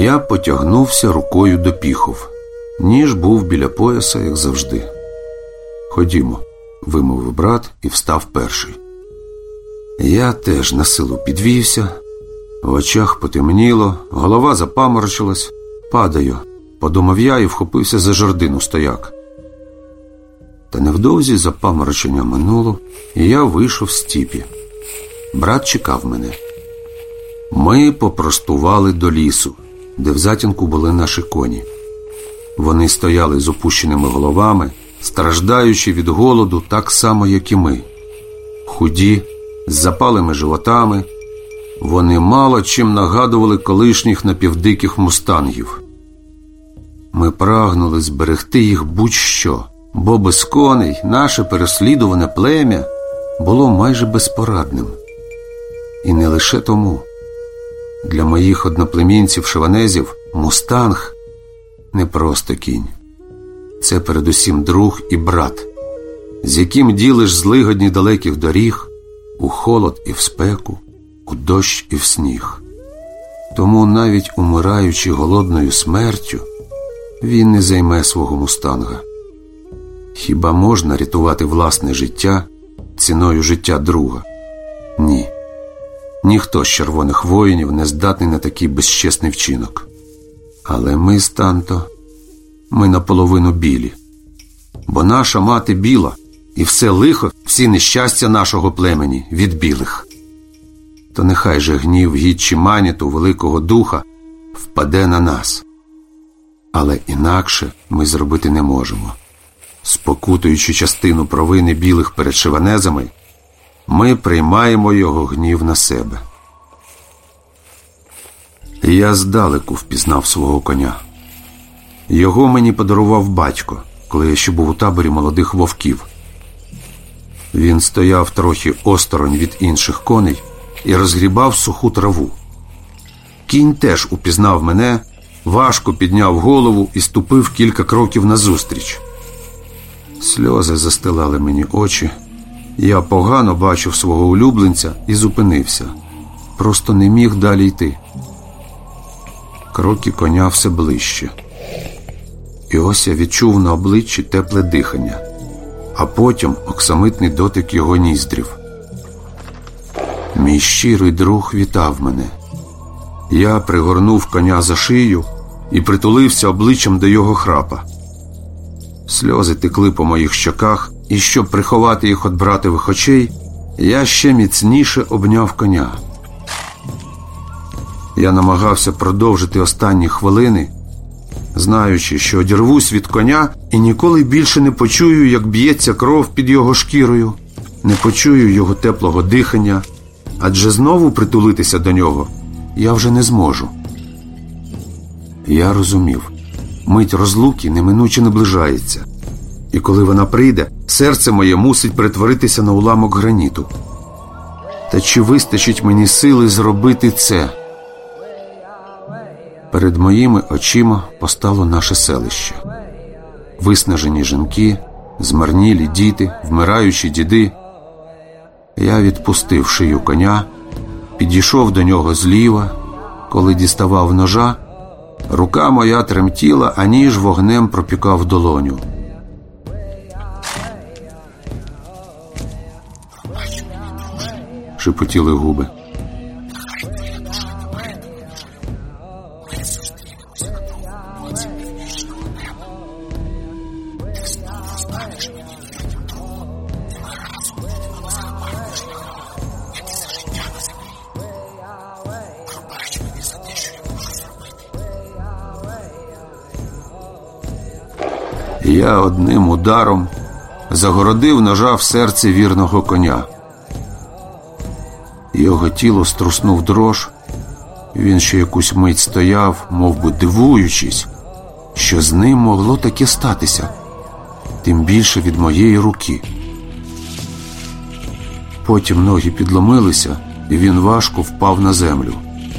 Я потягнувся рукою до піхов. Ніж був біля пояса, як завжди. «Ходімо», – вимовив брат і встав перший. Я теж на силу підвівся, в очах потемніло, голова запаморочилась. «Падаю», – подумав я і вхопився за жердину стояк. Та невдовзі запаморочення минуло, і я вийшов з тіпі. Брат чекав мене. Ми попростували до лісу, де в затінку були наші коні. Вони стояли з опущеними головами, страждаючи від голоду так само, як і ми. Худі, з запалими животами, вони мало чим нагадували колишніх напівдиких мустангів. Ми прагнули зберегти їх будь-що, бо без коней наше переслідуване плем'я було майже безпорадним. І не лише тому. Для моїх одноплемінців-шеванезів мустанг – не просто кінь. Це передусім друг і брат, з яким ділиш злигодні далеких доріг, у холод і в спеку, у дощ і в сніг. Тому навіть умираючи голодною смертю, він не займе свого мустанга. Хіба можна рятувати власне життя ціною життя друга? Ні. Ніхто з червоних воїнів не здатний на такий безчесний вчинок. Але ми з Танто, ми наполовину білі. Бо наша мати біла, і все лихо, всі нещастя нашого племені від білих. То нехай же гнів гідчі маніту Великого Духа впаде на нас. Але інакше ми зробити не можемо. Спокутуючи частину провини білих перед шеванезами, ми приймаємо його гнів на себе. Я здалеку впізнав свого коня. Його мені подарував батько, коли я ще був у таборі молодих вовків. Він стояв трохи осторонь від інших коней і розгрібав суху траву. Кінь теж упізнав мене, важко підняв голову і ступив кілька кроків назустріч. Сльози застилали мені очі. Я погано бачив свого улюбленця і зупинився. Просто не міг далі йти. Кроки коня все ближче. І ось я відчув на обличчі тепле дихання, а потім оксамитний дотик його ніздрів. Мій щирий друг вітав мене. Я пригорнув коня за шию і притулився обличчям до його храпа. Сльози текли по моїх щоках, і щоб приховати їх від братових очей, я ще міцніше обняв коня. Я намагався продовжити останні хвилини, знаючи, що одірвусь від коня і ніколи більше не почую, як б'ється кров під його шкірою, не почую його теплого дихання, адже знову притулитися до нього я вже не зможу. Я розумів, мить розлуки неминуче наближається, і коли вона прийде, серце моє мусить перетворитися на уламок граніту. Та чи вистачить мені сили зробити це? Перед моїми очима постало наше селище. Виснажені жінки, змарнілі діти, вмираючі діди. Я відпустив шию коня, підійшов до нього зліва. Коли діставав ножа, рука моя тремтіла, а ніж вогнем пропікав долоню. Шепотіли губи. Я одним ударом загородив ножа в серці вірного коня. Його тіло струснув дрож. Він ще якусь мить стояв, мов би дивуючись, що з ним могло таке статися, тим більше від моєї руки. Потім ноги підломилися, і він важко впав на землю.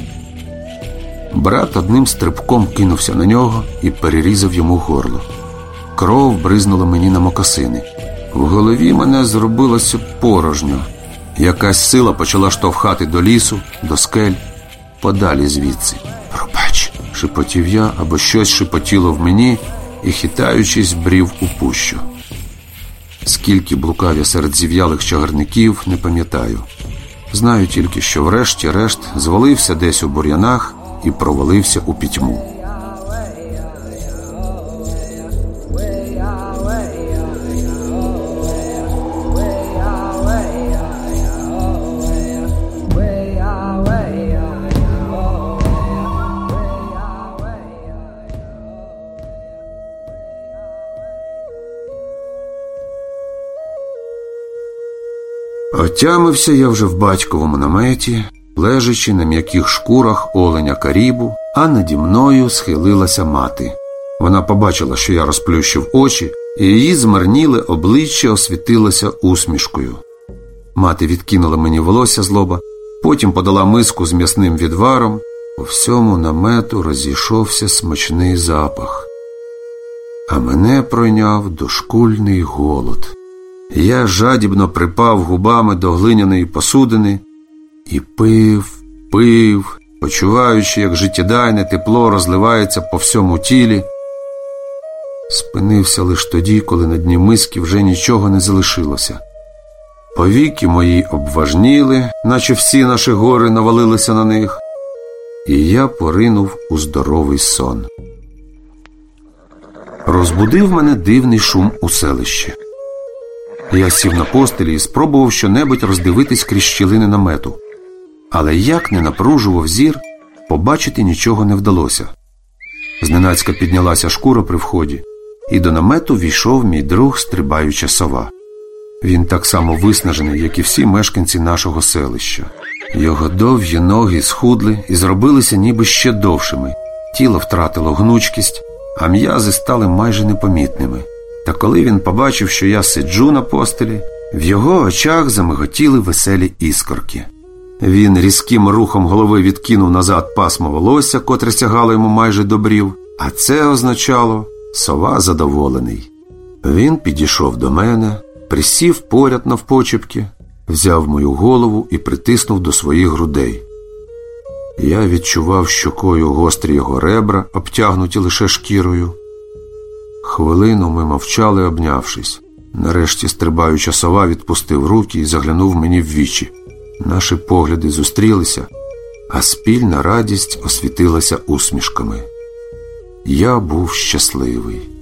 Брат одним стрибком кинувся на нього і перерізав йому горло. Кров бризнула мені на мокасини. В голові мене зробилося порожньо. Якась сила почала штовхати до лісу, до скель, подалі звідси. «Пробач», – шепотів я, або щось шепотіло в мені і, хитаючись, брів у пущу. Скільки блукав я серед зів'ялих чагарників, не пам'ятаю. Знаю тільки, що врешті-решт звалився десь у бур'янах і провалився у пітьму. Отямився я вже в батьковому наметі, лежачи на м'яких шкурах оленя Карібу, а наді мною схилилася мати. Вона побачила, що я розплющив очі, і її змарніле обличчя освітилося усмішкою. Мати відкинула мені волосся з лоба, потім подала миску з м'ясним відваром. По всьому намету розійшовся смачний запах. А мене пройняв дошкульний голод. Я жадібно припав губами до глиняної посудини і пив, почуваючи, як життєдайне тепло розливається по всьому тілі. Спинився лише тоді, коли на дні миски вже нічого не залишилося. Повіки мої обважніли, наче всі наші гори навалилися на них, і я поринув у здоровий сон. Розбудив мене дивний шум у селищі. Я сів на постелі і спробував щонебудь роздивитись крізь щілини намету. Але як не напружував зір, побачити нічого не вдалося. Зненацька піднялася шкура при вході, і до намету війшов мій друг стрибаюча сова. Він так само виснажений, як і всі мешканці нашого селища. Його довгі ноги схудли і зробилися ніби ще довшими. Тіло втратило гнучкість, а м'язи стали майже непомітними. Та коли він побачив, що я сиджу на постелі, в його очах замиготіли веселі іскорки. Він різким рухом голови відкинув назад пасмо волосся, котре сягало йому майже до брів, а це означало «сова задоволений». Він підійшов до мене, присів поряд навпочепки, взяв мою голову і притиснув до своїх грудей. Я відчував щокою гострі його ребра, обтягнуті лише шкірою. Хвилину ми мовчали, обнявшись. Нарешті стрибаюча сова відпустив руки і заглянув мені в вічі. Наші погляди зустрілися, а спільна радість освітилася усмішками. Я був щасливий.